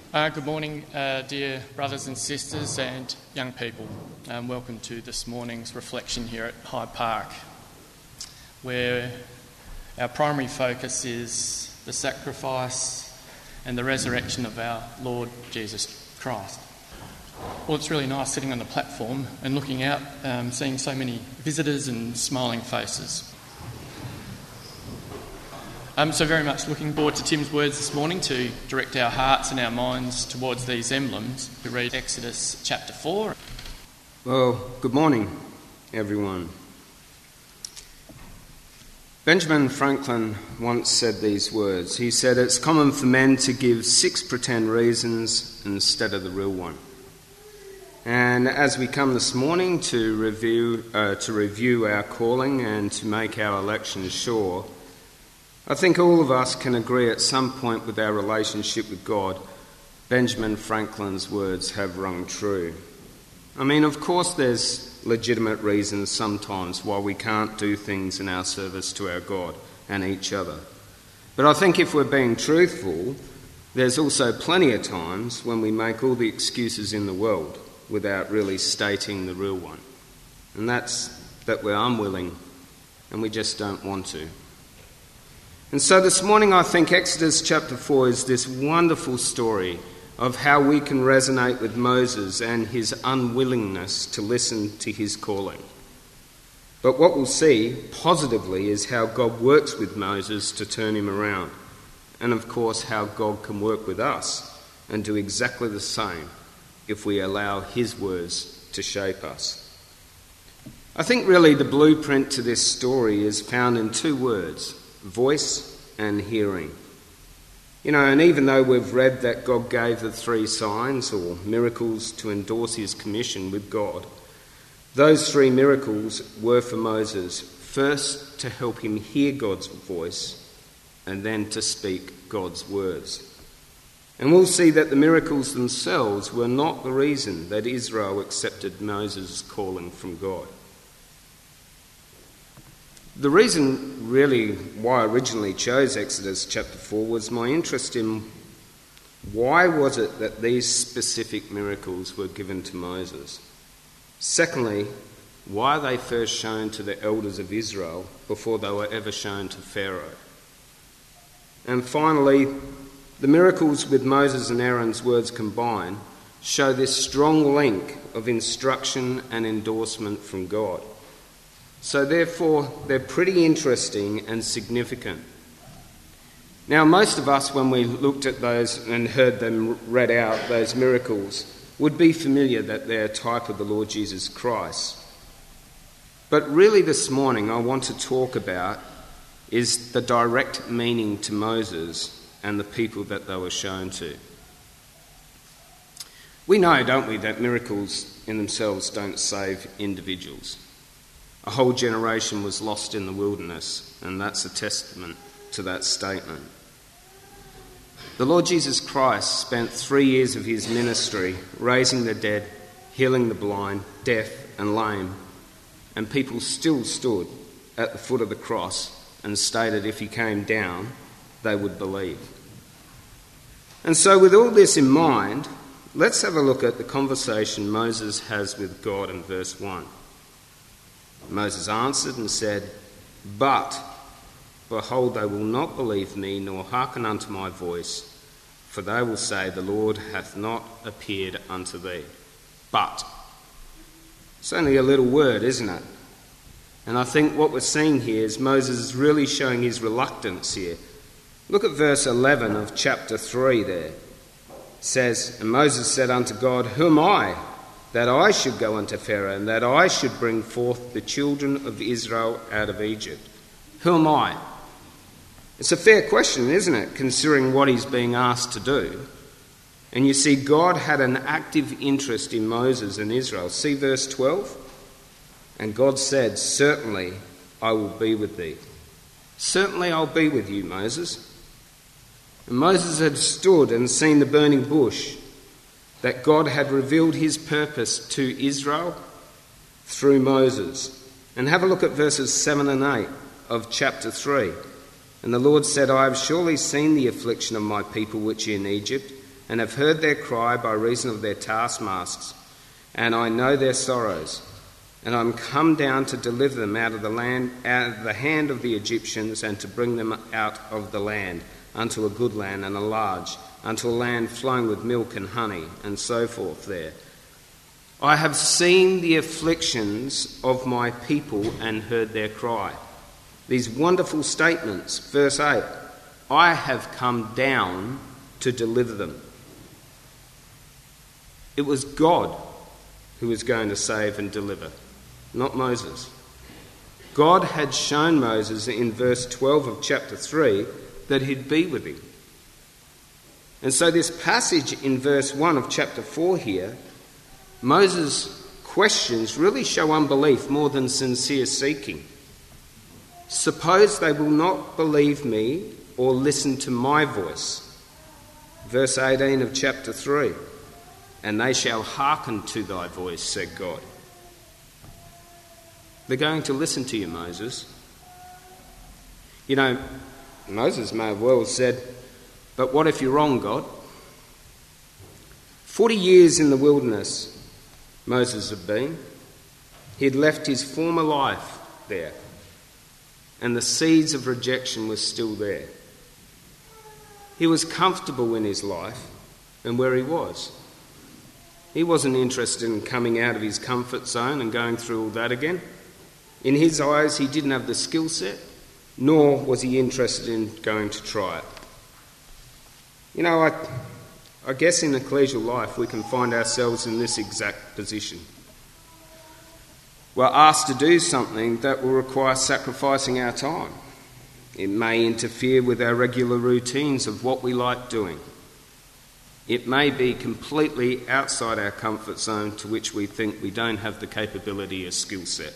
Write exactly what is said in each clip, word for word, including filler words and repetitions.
Uh, good morning, uh, dear brothers and sisters and young people. Um, welcome to this morning's reflection here at Hyde Park, where our primary focus is the sacrifice and the resurrection of our Lord Jesus Christ. Well, it's really nice sitting on the platform and looking out, um, seeing so many visitors and smiling faces. Um, so very much looking forward to Tim's words this morning to direct our hearts and our minds towards these emblems. We read Exodus chapter four. Well, good morning, everyone. Benjamin Franklin once said these words. He said, "It's common for men to give six pretend reasons instead of the real one." And as we come this morning to review, uh, to review our calling and to make our election sure, I think all of us can agree at some point with our relationship with God, Benjamin Franklin's words have rung true. I mean, of course there's legitimate reasons sometimes why we can't do things in our service to our God and each other. But I think if we're being truthful, there's also plenty of times when we make all the excuses in the world without really stating the real one. And that's that we're unwilling and we just don't want to. And so this morning I think Exodus chapter four is this wonderful story of how we can resonate with Moses and his unwillingness to listen to his calling. But what we'll see positively is how God works with Moses to turn him around. And of course how God can work with us and do exactly the same if we allow his words to shape us. I think really the blueprint to this story is found in two words: voice and hearing. You know, and even though we've read that God gave the three signs or miracles to endorse his commission with God, those three miracles were for Moses, first to help him hear God's voice and then to speak God's words. And we'll see that the miracles themselves were not the reason that Israel accepted Moses' calling from God. The reason really why I originally chose Exodus chapter four was my interest in why was it that these specific miracles were given to Moses. Secondly, why are they first shown to the elders of Israel before they were ever shown to Pharaoh. And finally, the miracles with Moses and Aaron's words combined show this strong link of instruction and endorsement from God. So therefore, they're pretty interesting and significant. Now, most of us, when we looked at those and heard them read out, those miracles, would be familiar that they're a type of the Lord Jesus Christ. But really this morning, I want to talk about is the direct meaning to Moses and the people that they were shown to. We know, don't we, that miracles in themselves don't save individuals. A whole generation was lost in the wilderness, and that's a testament to that statement. The Lord Jesus Christ spent three years of his ministry raising the dead, healing the blind, deaf and lame, and people still stood at the foot of the cross and stated if he came down, they would believe. And so with all this in mind, let's have a look at the conversation Moses has with God in verse one. Moses answered and said, "But, behold, they will not believe me, nor hearken unto my voice, for they will say, the Lord hath not appeared unto thee." But. It's only a little word, isn't it? And I think what we're seeing here is Moses is really showing his reluctance here. Look at verse eleven of chapter three there. It says, "And Moses said unto God, Who am I, that I should go unto Pharaoh, and that I should bring forth the children of Israel out of Egypt? Who am I?" It's a fair question, isn't it, considering what he's being asked to do. And you see, God had an active interest in Moses and Israel. See verse twelve? "And God said, Certainly I will be with thee." Certainly I'll be with you, Moses. And Moses had stood and seen the burning bush, that God had revealed his purpose to Israel through Moses. And have a look at verses seven and eight of chapter three. "And the Lord said, I have surely seen the affliction of my people which are in Egypt, and have heard their cry by reason of their taskmasters, and I know their sorrows. And I am come down to deliver them out of the land, out of the hand of the Egyptians, and to bring them out of the land unto a good land and a large, unto a land flowing with milk and honey, and so forth there. I have seen the afflictions of my people and heard their cry. These wonderful statements. Verse eight, I have come down to deliver them. It was God who was going to save and deliver, not Moses. God had shown Moses in verse twelve of chapter three that he'd be with him. And so this passage in verse one of chapter four here, Moses' questions really show unbelief more than sincere seeking. Suppose they will not believe me or listen to my voice. Verse eighteen of chapter three, and they shall hearken to thy voice, said God. They're going to listen to you, Moses. You know, Moses may have well said, but what if you're wrong, God? Forty years in the wilderness Moses had been. He'd left his former life there, and the seeds of rejection were still there. He was comfortable in his life and where he was. He wasn't interested in coming out of his comfort zone and going through all that again. In his eyes, he didn't have the skill set, nor was he interested in going to try it. You know, I, I guess in ecclesial life we can find ourselves in this exact position. We're asked to do something that will require sacrificing our time. It may interfere with our regular routines of what we like doing. It may be completely outside our comfort zone to which we think we don't have the capability or skill set.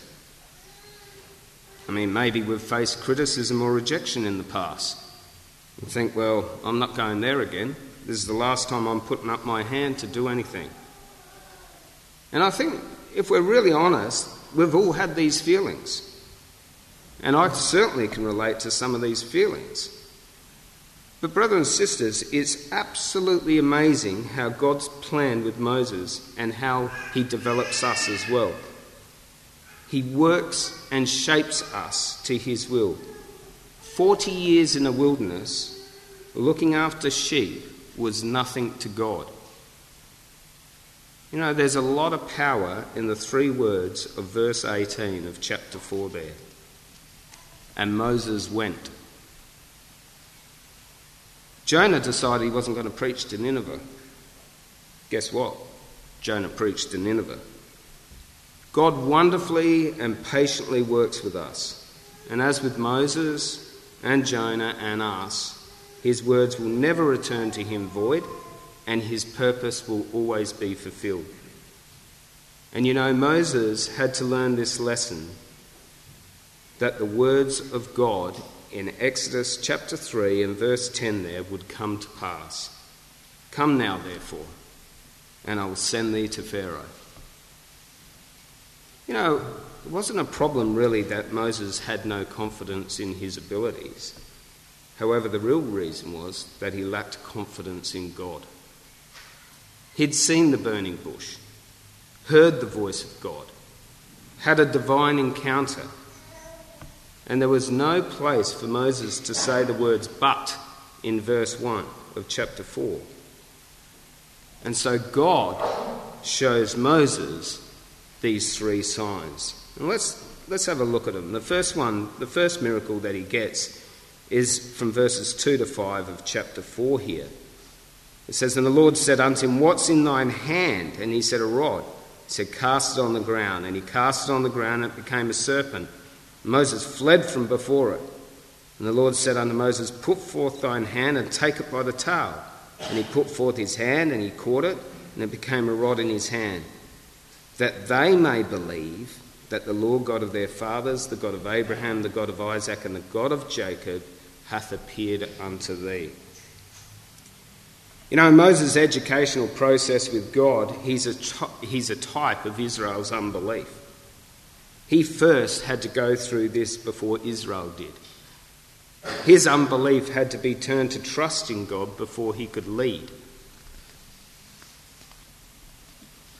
I mean, maybe we've faced criticism or rejection in the past. We think, well, I'm not going there again. This is the last time I'm putting up my hand to do anything. And I think, if we're really honest, we've all had these feelings. And I certainly can relate to some of these feelings. But brothers and sisters, it's absolutely amazing how God's planned with Moses and how he develops us as well. He works and shapes us to his will. Forty years in a wilderness, looking after sheep, was nothing to God. You know, there's a lot of power in the three words of verse eighteen of chapter four there. And Moses went. Jonah decided he wasn't going to preach to Nineveh. Guess what? Jonah preached to Nineveh. God wonderfully and patiently works with us. And as with Moses and Jonah and us, his words will never return to him void, and his purpose will always be fulfilled. And you know, Moses had to learn this lesson, that the words of God in Exodus chapter three and verse ten there would come to pass. Come now, therefore, and I will send thee to Pharaoh. You know, it wasn't a problem really that Moses had no confidence in his abilities. However, the real reason was that he lacked confidence in God. He'd seen the burning bush, heard the voice of God, had a divine encounter, and there was no place for Moses to say the words "but" in verse one of chapter four. And so God shows Moses these three signs. And let's let's have a look at them. The first one, the first miracle that he gets is from verses two to five of chapter four here. It says, "And the Lord said unto him, What's in thine hand? And he said, A rod. He said, Cast it on the ground. And he cast it on the ground, and it became a serpent. And Moses fled from before it. And the Lord said unto Moses, Put forth thine hand, and take it by the tail. And he put forth his hand, and he caught it, and it became a rod in his hand, that they may believe that the Lord God of their fathers, the God of Abraham, the God of Isaac, and the God of Jacob, hath appeared unto thee." You know, in Moses' educational process with God, he's a, he's a type of Israel's unbelief. He first had to go through this before Israel did. His unbelief had to be turned to trust in God before he could lead.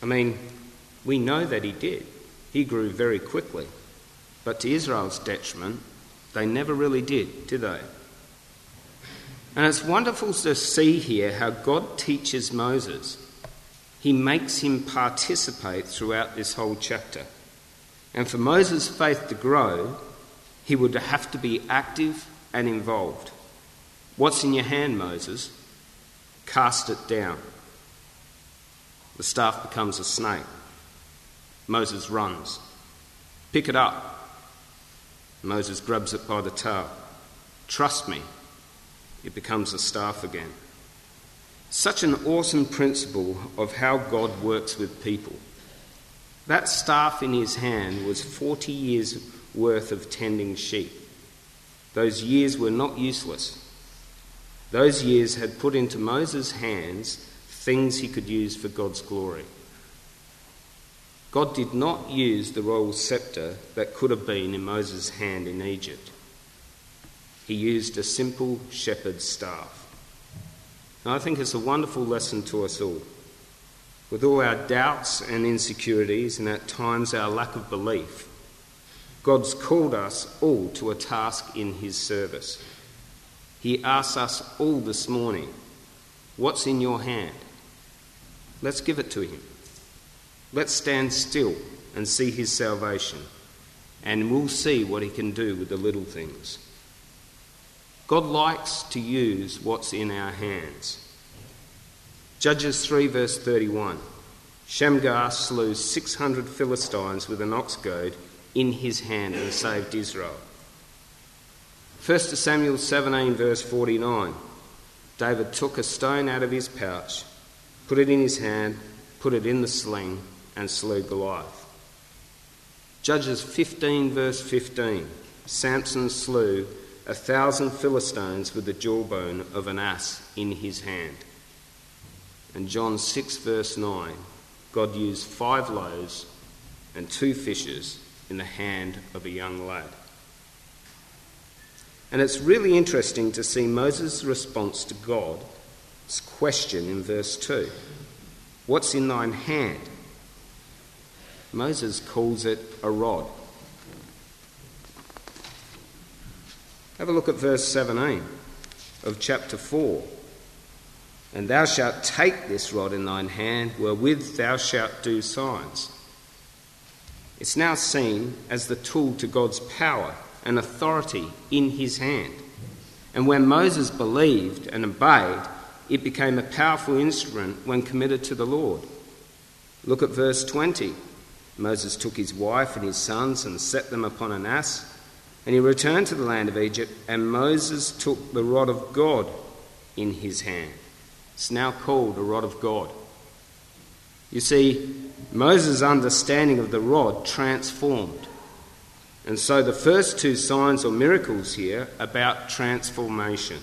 I mean, we know that he did. He grew very quickly. But to Israel's detriment, they never really did, did they? And it's wonderful to see here how God teaches Moses. He makes him participate throughout this whole chapter. And for Moses' faith to grow, he would have to be active and involved. What's in your hand, Moses? Cast it down. The staff becomes a snake. Moses runs. Pick it up. Moses grabs it by the tail. Trust me. It becomes a staff again. Such an awesome principle of how God works with people. That staff in his hand was forty years worth of tending sheep. Those years were not useless. Those years had put into Moses' hands things he could use for God's glory. God did not use the royal scepter that could have been in Moses' hand in Egypt. He used a simple shepherd's staff. And I think it's a wonderful lesson to us all. With all our doubts and insecurities and at times our lack of belief, God's called us all to a task in his service. He asks us all this morning, what's in your hand? Let's give it to him. Let's stand still and see his salvation, and we'll see what he can do with the little things. God likes to use what's in our hands. Judges three verse thirty-one. Shamgar slew six hundred Philistines with an ox goad in his hand and saved Israel. First Samuel seventeen verse forty-nine. David took a stone out of his pouch, put it in his hand, put it in the sling, and slew Goliath. Judges fifteen verse fifteen. Samson slew a thousand Philistines with the jawbone of an ass in his hand. And John six verse nine. God used five loaves and two fishes in the hand of a young lad. And it's really interesting to see Moses' response to God's question in verse two. What's in thine hand? Moses calls it a rod. Have a look at verse seventeen of chapter four. And thou shalt take this rod in thine hand, wherewith thou shalt do signs. It's now seen as the tool to God's power and authority in his hand. And when Moses believed and obeyed, it became a powerful instrument when committed to the Lord. Look at verse twenty. Moses took his wife and his sons and set them upon an ass, and he returned to the land of Egypt, and Moses took the rod of God in his hand. It's now called a rod of God. You see, Moses' understanding of the rod transformed. And so the first two signs or miracles here about transformation.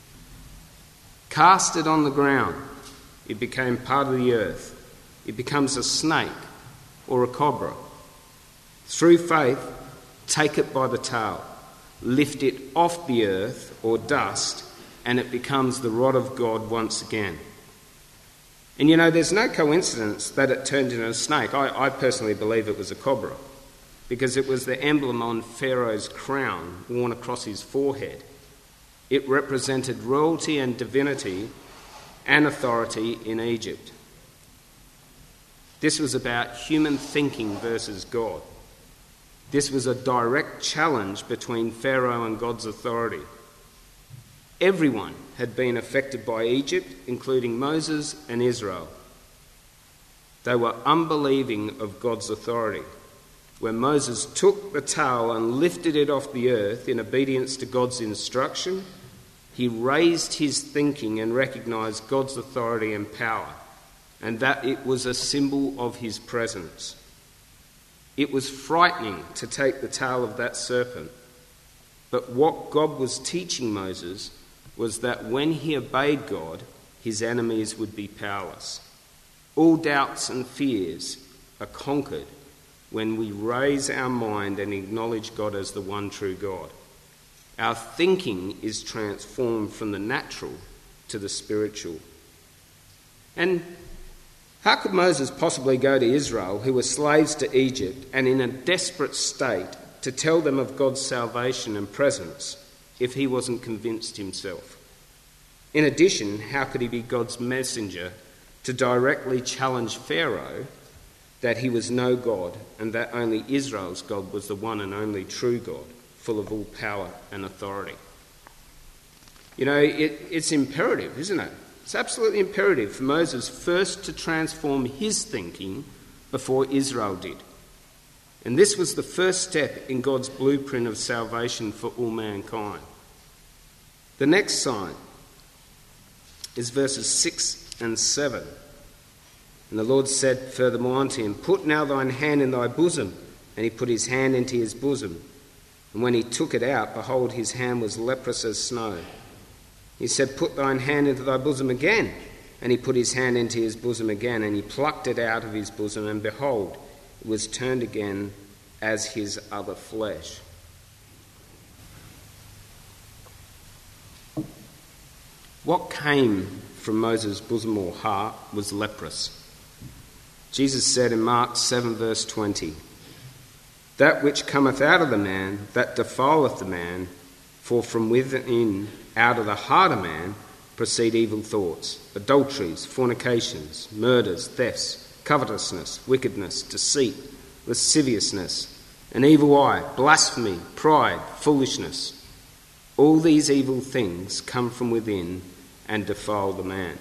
Cast it on the ground, it became part of the earth. It becomes a snake or a cobra. Through faith, take it by the tail, lift it off the earth or dust, and it becomes the rod of God once again. And you know, there's no coincidence that it turned into a snake. I, I personally believe it was a cobra, because it was the emblem on Pharaoh's crown worn across his forehead. It represented royalty and divinity and authority in Egypt. This was about human thinking versus God. This was a direct challenge between Pharaoh and God's authority. Everyone had been affected by Egypt, including Moses and Israel. They were unbelieving of God's authority. When Moses took the towel and lifted it off the earth in obedience to God's instruction, he raised his thinking and recognised God's authority and power, and that it was a symbol of his presence. It was frightening to take the tail of that serpent, but what God was teaching Moses was that when he obeyed God, his enemies would be powerless. All doubts and fears are conquered when we raise our mind and acknowledge God as the one true God. Our thinking is transformed from the natural to the spiritual. And How could Moses possibly go to Israel, who were slaves to Egypt and in a desperate state, to tell them of God's salvation and presence if he wasn't convinced himself? In addition, how could he be God's messenger to directly challenge Pharaoh that he was no God and that only Israel's God was the one and only true God, full of all power and authority? You know, it, it's imperative, isn't it? It's absolutely imperative for Moses first to transform his thinking before Israel did. And this was the first step in God's blueprint of salvation for all mankind. The next sign is verses six and seven. And the Lord said furthermore unto him, Put now thine hand in thy bosom. And he put his hand into his bosom. And when he took it out, behold, his hand was leprous as snow. He said, Put thine hand into thy bosom again. And he put his hand into his bosom again, and he plucked it out of his bosom, and behold, it was turned again as his other flesh. What came from Moses' bosom or heart was leprous. Jesus said in Mark seven verse twenty, That which cometh out of the man, that defileth the man, for from within, out of the heart of man, proceed evil thoughts, adulteries, fornications, murders, thefts, covetousness, wickedness, deceit, lasciviousness, an evil eye, blasphemy, pride, foolishness. All these evil things come from within and defile the man.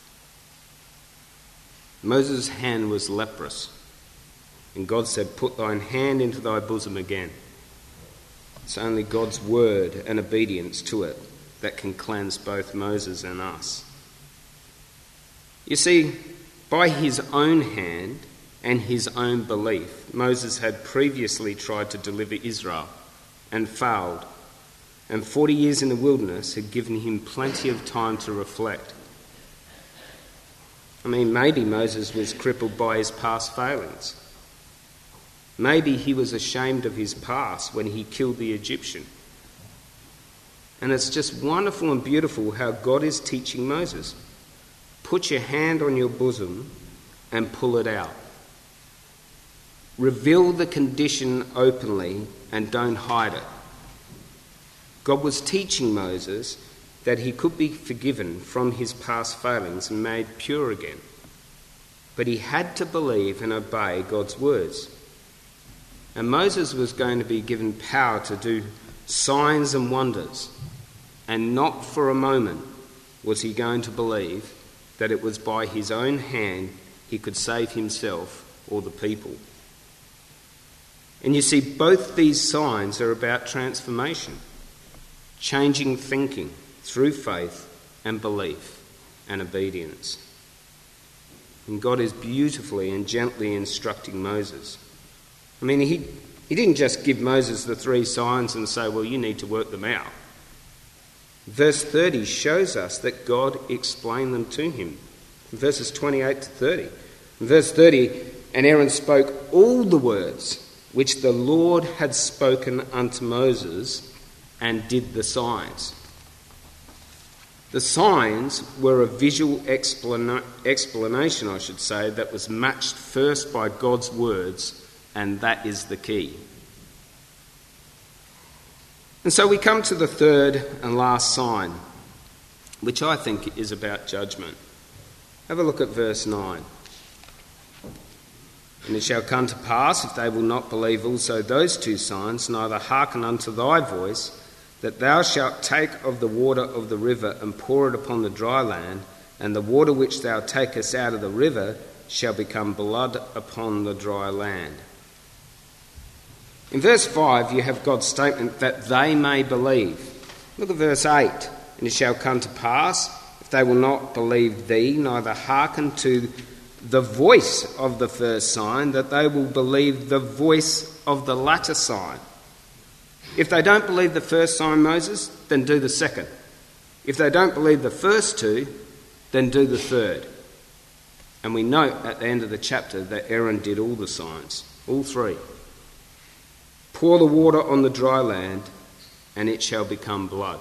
Moses' hand was leprous, and God said, Put thine hand into thy bosom again. It's only God's word and obedience to it that can cleanse both Moses and us. You see, by his own hand and his own belief, Moses had previously tried to deliver Israel and failed, and forty years in the wilderness had given him plenty of time to reflect. I mean, maybe Moses was crippled by his past failings. Maybe he was ashamed of his past when he killed the Egyptian. And it's just wonderful and beautiful how God is teaching Moses. Put your hand on your bosom and pull it out. Reveal the condition openly and don't hide it. God was teaching Moses that he could be forgiven from his past failings and made pure again. But he had to believe and obey God's words. And Moses was going to be given power to do signs and wonders. And not for a moment was he going to believe that it was by his own hand he could save himself or the people. And you see, both these signs are about transformation, changing thinking through faith and belief and obedience. And God is beautifully and gently instructing Moses. I mean, he, he didn't just give Moses the three signs and say, well, you need to work them out. Verse thirty shows us that God explained them to him. Verses twenty-eight to thirty. In verse thirty, and Aaron spoke all the words which the Lord had spoken unto Moses and did the signs. The signs were a visual explana- explanation, I should say, that was matched first by God's words, and that is the key. And so we come to the third and last sign, which I think is about judgment. Have a look at verse nine. And it shall come to pass, if they will not believe also those two signs, neither hearken unto thy voice, that thou shalt take of the water of the river and pour it upon the dry land, and the water which thou takest out of the river shall become blood upon the dry land. In verse five, you have God's statement that they may believe. Look at verse eight. And it shall come to pass, if they will not believe thee, neither hearken to the voice of the first sign, that they will believe the voice of the latter sign. If they don't believe the first sign, Moses, then do the second. If they don't believe the first two, then do the third. And we note at the end of the chapter that Aaron did all the signs, all three. Pour the water on the dry land, and it shall become blood.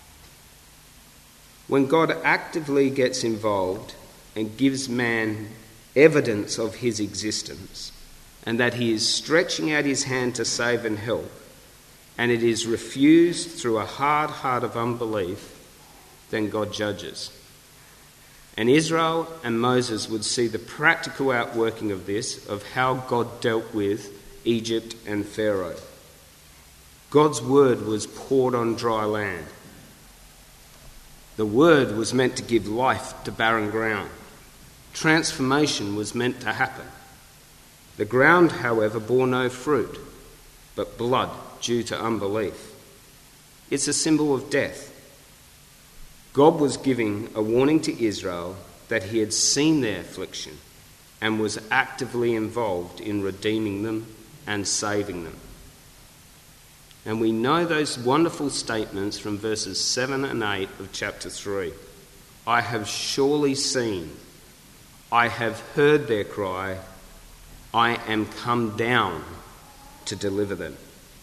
When God actively gets involved and gives man evidence of his existence, and that he is stretching out his hand to save and help, and it is refused through a hard heart of unbelief, then God judges. And Israel and Moses would see the practical outworking of this, of how God dealt with Egypt and Pharaoh. God's word was poured on dry land. The word was meant to give life to barren ground. Transformation was meant to happen. The ground, however, bore no fruit, but blood due to unbelief. It's a symbol of death. God was giving a warning to Israel that he had seen their affliction and was actively involved in redeeming them and saving them. And we know those wonderful statements from verses seven and eight of chapter three. I have surely seen, I have heard their cry, I am come down to deliver them.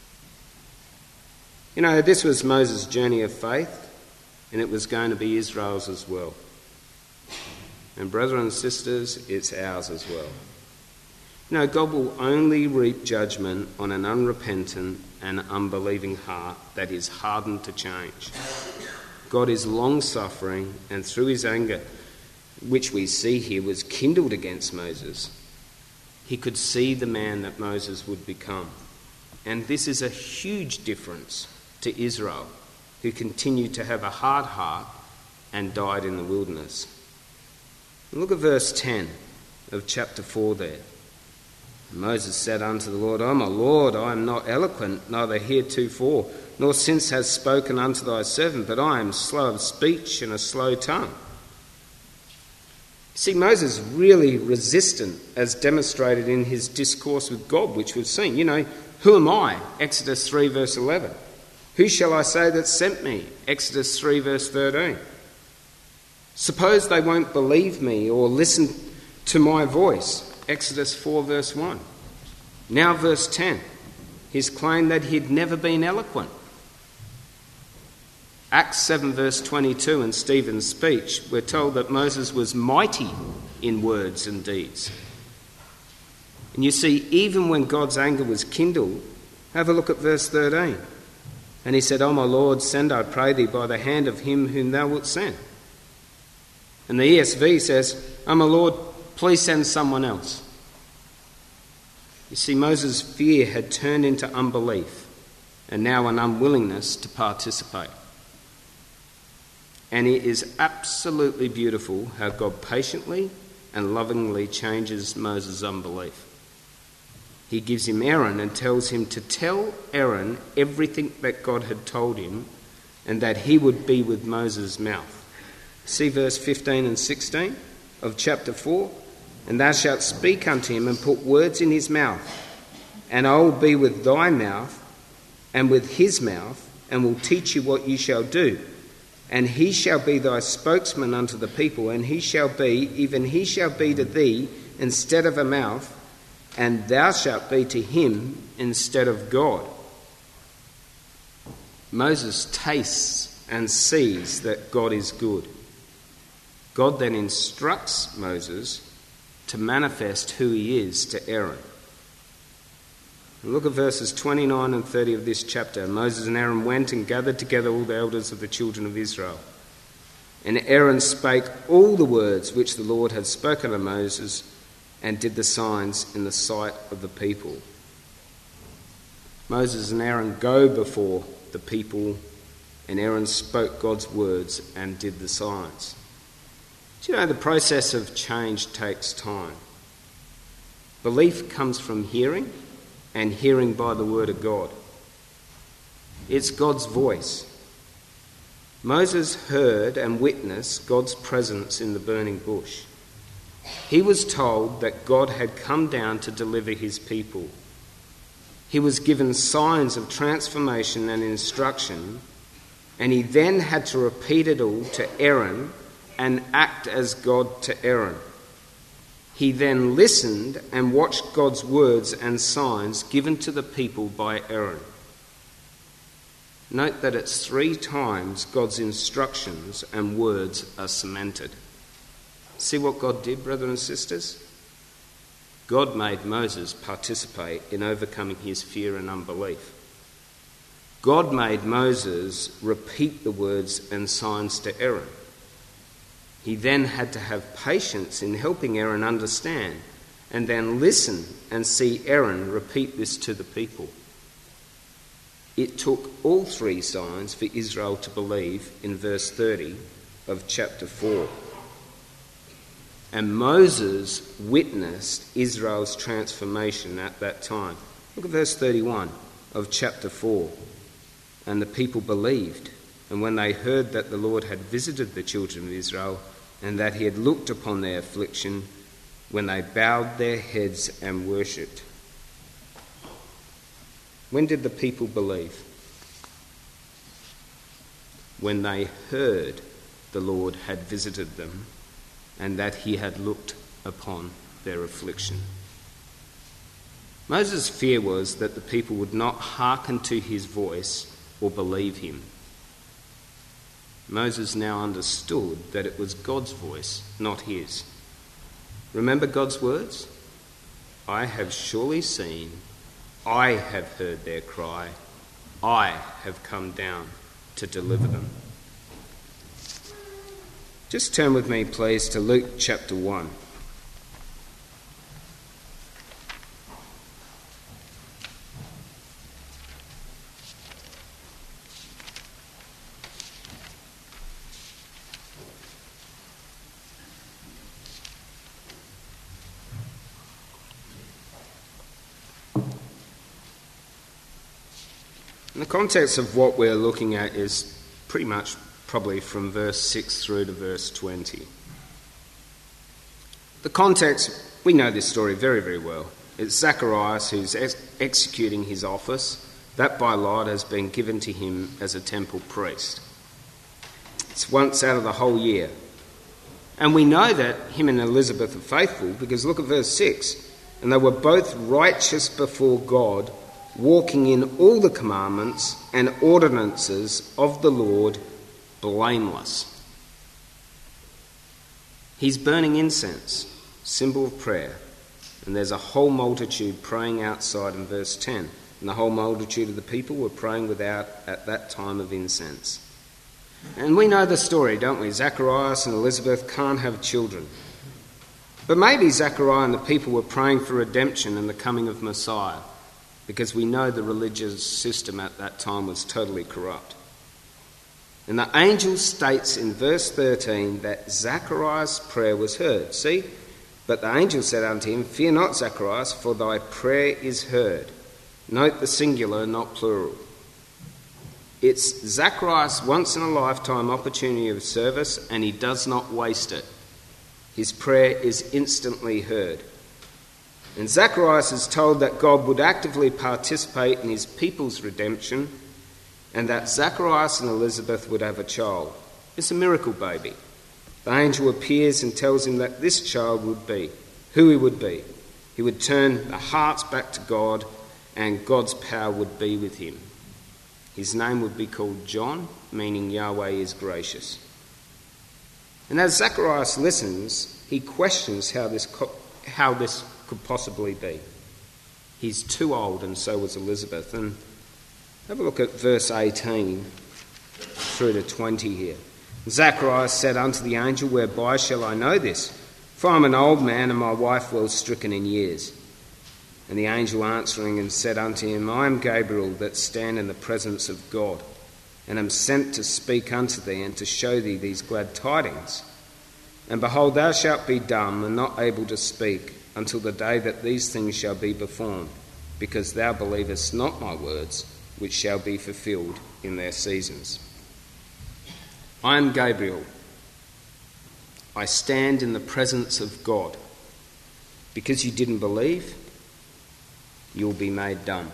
You know, this was Moses' journey of faith, and it was going to be Israel's as well. And brethren and sisters, it's ours as well. You know, God will only reap judgment on an unrepentant and unbelieving heart that is hardened to change. God is long-suffering, and through his anger, which we see here was kindled against Moses, he could see the man that Moses would become. And this is a huge difference to Israel, who continued to have a hard heart and died in the wilderness. Look at verse ten of chapter four there. Moses said unto the Lord, O my Lord, I am not eloquent, neither heretofore, nor since hast spoken unto thy servant, but I am slow of speech and a slow tongue. See, Moses really resistant, as demonstrated in his discourse with God, which we've seen. You know, who am I? Exodus three verse eleven. Who shall I say that sent me? Exodus three verse thirteen. Suppose they won't believe me or listen to my voice. Exodus four verse one. Now verse ten. His claim that he'd never been eloquent. Acts seven verse twenty-two in Stephen's speech, we're told that Moses was mighty in words and deeds. And you see, even when God's anger was kindled, have a look at verse thirteen. And he said, O my Lord, send, I pray thee, by the hand of him whom thou wilt send. And the E S V says, O my Lord, please send someone else. You see, Moses' fear had turned into unbelief and now an unwillingness to participate. And it is absolutely beautiful how God patiently and lovingly changes Moses' unbelief. He gives him Aaron and tells him to tell Aaron everything that God had told him, and that he would be with Moses' mouth. See verse fifteen and sixteen of chapter four. And thou shalt speak unto him and put words in his mouth, and I will be with thy mouth and with his mouth, and will teach you what you shall do. And he shall be thy spokesman unto the people, and he shall be, even he shall be to thee instead of a mouth, and thou shalt be to him instead of God. Moses tastes and sees that God is good. God then instructs Moses to manifest who he is to Aaron. Look at verses twenty-nine and thirty of this chapter. Moses and Aaron went and gathered together all the elders of the children of Israel. And Aaron spake all the words which the Lord had spoken to Moses, and did the signs in the sight of the people. Moses and Aaron go before the people, and Aaron spoke God's words and did the signs. Do you know the process of change takes time? Belief comes from hearing, and hearing by the word of God. It's God's voice. Moses heard and witnessed God's presence in the burning bush. He was told that God had come down to deliver his people. He was given signs of transformation and instruction, and he then had to repeat it all to Aaron and act as God to Aaron. He then listened and watched God's words and signs given to the people by Aaron. Note that it's three times God's instructions and words are cemented. See what God did, brothers and sisters? God made Moses participate in overcoming his fear and unbelief. God made Moses repeat the words and signs to Aaron. He then had to have patience in helping Aaron understand, and then listen and see Aaron repeat this to the people. It took all three signs for Israel to believe in verse thirty of chapter four. And Moses witnessed Israel's transformation at that time. Look at verse thirty-one of chapter four. And the people believed, and when they heard that the Lord had visited the children of Israel, and that he had looked upon their affliction, when they bowed their heads and worshipped. When did the people believe? When they heard the Lord had visited them and that he had looked upon their affliction. Moses' fear was that the people would not hearken to his voice or believe him. Moses now understood that it was God's voice, not his. Remember God's words? I have surely seen, I have heard their cry, I have come down to deliver them. Just turn with me, please, to Luke chapter one. And the context of what we're looking at is pretty much probably from verse six through to verse twenty. The context, we know this story very, very well. It's Zacharias who's ex- executing his office that by lot has been given to him as a temple priest. It's once out of the whole year. And we know that him and Elizabeth are faithful because look at verse six. And they were both righteous before God, walking in all the commandments and ordinances of the Lord, blameless. He's burning incense, symbol of prayer, and there's a whole multitude praying outside in verse ten. And the whole multitude of the people were praying without at that time of incense. And we know the story, don't we? Zacharias and Elizabeth can't have children. But maybe Zachariah and the people were praying for redemption and the coming of Messiah, because we know the religious system at that time was totally corrupt. And the angel states in verse thirteen that Zacharias' prayer was heard. See? But the angel said unto him, Fear not, Zacharias, for thy prayer is heard. Note the singular, not plural. It's Zacharias' once-in-a-lifetime opportunity of service, and he does not waste it. His prayer is instantly heard. And Zacharias is told that God would actively participate in his people's redemption and that Zacharias and Elizabeth would have a child. It's a miracle baby. The angel appears and tells him that this child would be, who he would be. He would turn the hearts back to God and God's power would be with him. His name would be called John, meaning Yahweh is gracious. And as Zacharias listens, he questions how this co- how this could possibly be. He's too old, and so was Elizabeth. And have a look at verse eighteen through to twenty here. Zacharias said unto the angel, Whereby shall I know this? For I am an old man, and my wife well stricken in years. And the angel answering and said unto him, I am Gabriel, that stand in the presence of God, and am sent to speak unto thee, and to show thee these glad tidings. And behold, thou shalt be dumb, and not able to speak, until the day that these things shall be performed, because thou believest not my words, which shall be fulfilled in their seasons. I am Gabriel. I stand in the presence of God. Because you didn't believe, you will be made dumb.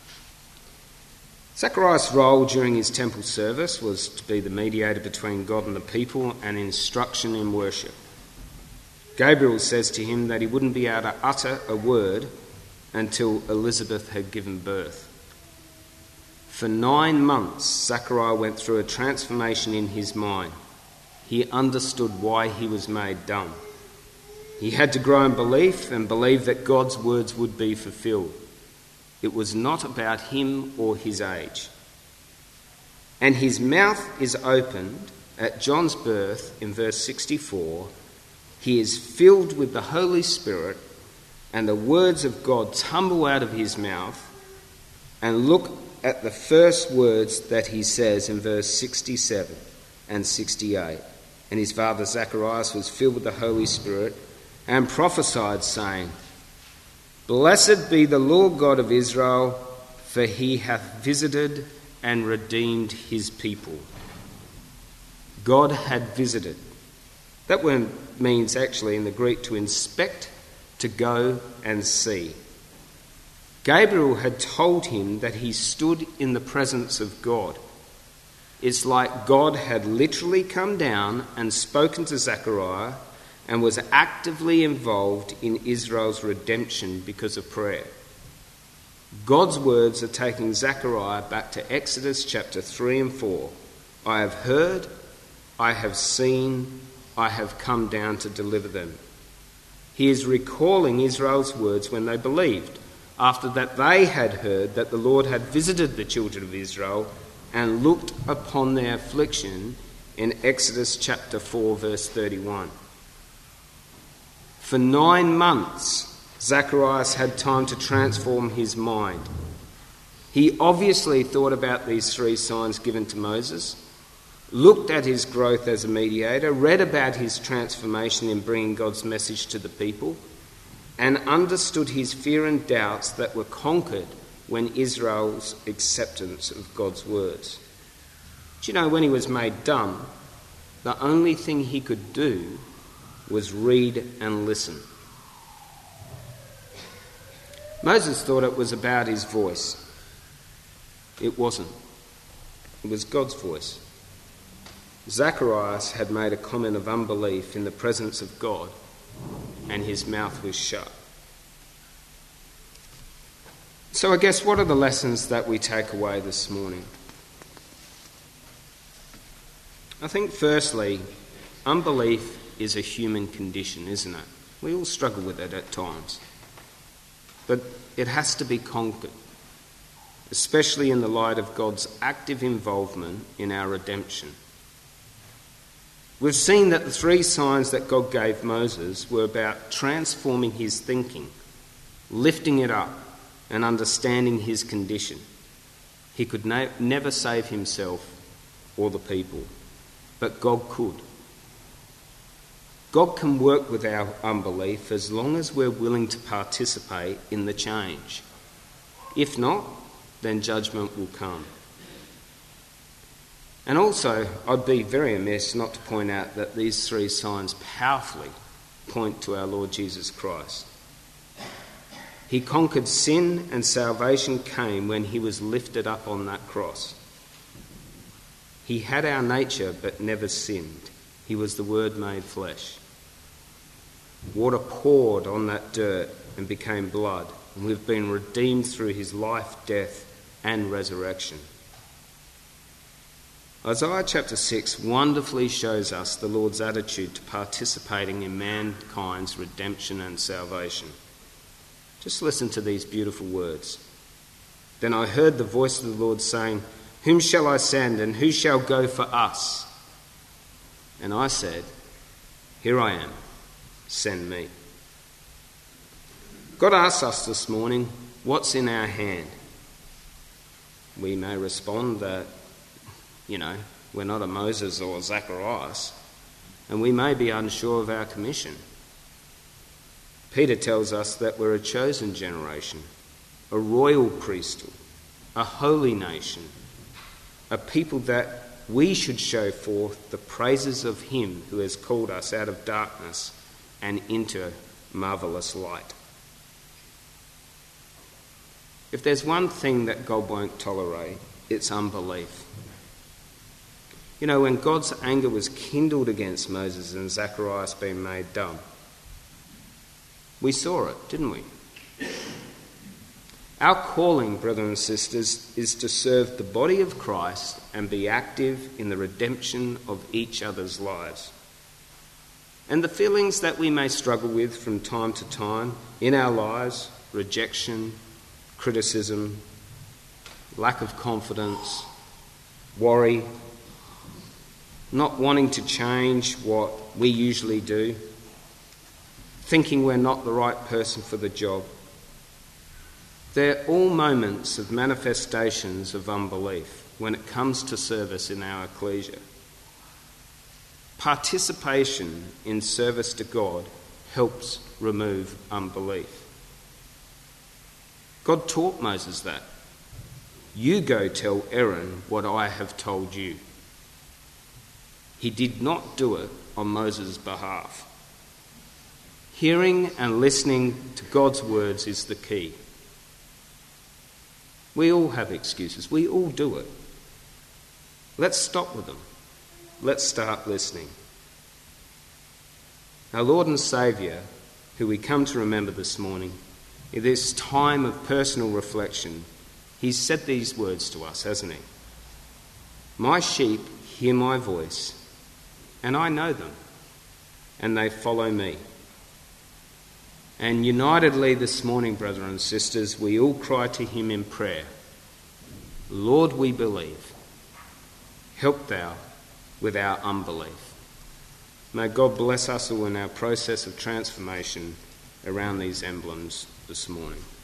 Zacharias' role during his temple service was to be the mediator between God and the people and instruction in worship. Gabriel says to him that he wouldn't be able to utter a word until Elizabeth had given birth. For nine months, Zachariah went through a transformation in his mind. He understood why he was made dumb. He had to grow in belief and believe that God's words would be fulfilled. It was not about him or his age. And his mouth is opened at John's birth in verse sixty-four. He is filled with the Holy Spirit, and the words of God tumble out of his mouth. And look at the first words that he says in verse sixty-seven and sixty-eight. And his father Zacharias was filled with the Holy Spirit and prophesied, saying, Blessed be the Lord God of Israel, for he hath visited and redeemed his people. God had visited. That word means actually in the Greek to inspect, to go and see. Gabriel had told him that he stood in the presence of God. It's like God had literally come down and spoken to Zechariah and was actively involved in Israel's redemption because of prayer. God's words are taking Zechariah back to Exodus chapter three and four. I have heard, I have seen, I have come down to deliver them. He is recalling Israel's words when they believed, after that they had heard that the Lord had visited the children of Israel and looked upon their affliction in Exodus chapter four verse thirty-one. For nine months, Zacharias had time to transform his mind. He obviously thought about these three signs given to Moses, looked at his growth as a mediator, read about his transformation in bringing God's message to the people, and understood his fear and doubts that were conquered when Israel's acceptance of God's words. Do you know, when he was made dumb, the only thing he could do was read and listen. Moses thought it was about his voice. It wasn't. It was God's voice. Zacharias had made a comment of unbelief in the presence of God, and his mouth was shut. So I guess what are the lessons that we take away this morning? I think firstly, unbelief is a human condition, isn't it? We all struggle with it at times. But it has to be conquered, especially in the light of God's active involvement in our redemption. We've seen that the three signs that God gave Moses were about transforming his thinking, lifting it up, and understanding his condition. He could na- never save himself or the people, but God could. God can work with our unbelief as long as we're willing to participate in the change. If not, then judgment will come. And also, I'd be very amiss not to point out that these three signs powerfully point to our Lord Jesus Christ. He conquered sin, and salvation came when he was lifted up on that cross. He had our nature but never sinned. He was the Word made flesh. Water poured on that dirt and became blood, and we've been redeemed through his life, death, and resurrection. Isaiah chapter six wonderfully shows us the Lord's attitude to participating in mankind's redemption and salvation. Just listen to these beautiful words. Then I heard the voice of the Lord saying, Whom shall I send, and who shall go for us? And I said, Here I am, send me. God asks us this morning, what's in our hand? We may respond that, you know, we're not a Moses or a Zacharias, and we may be unsure of our commission. Peter tells us that we're a chosen generation, a royal priesthood, a holy nation, a people that we should show forth the praises of him who has called us out of darkness and into marvellous light. If there's one thing that God won't tolerate, it's unbelief. You know, when God's anger was kindled against Moses and Zacharias being made dumb, we saw it, didn't we? Our calling, brothers and sisters, is to serve the body of Christ and be active in the redemption of each other's lives. And the feelings that we may struggle with from time to time in our lives, rejection, criticism, lack of confidence, worry, not wanting to change what we usually do, thinking we're not the right person for the job. They're all moments of manifestations of unbelief when it comes to service in our ecclesia. Participation in service to God helps remove unbelief. God taught Moses that. You go tell Aaron what I have told you. He did not do it on Moses' behalf. Hearing and listening to God's words is the key. We all have excuses. We all do it. Let's stop with them. Let's start listening. Our Lord and Saviour, who we come to remember this morning, in this time of personal reflection, he's said these words to us, hasn't he? My sheep hear my voice, and I know them, and they follow me. And unitedly this morning, brothers and sisters, we all cry to him in prayer, Lord, we believe. Help thou with our unbelief. May God bless us all in our process of transformation around these emblems this morning.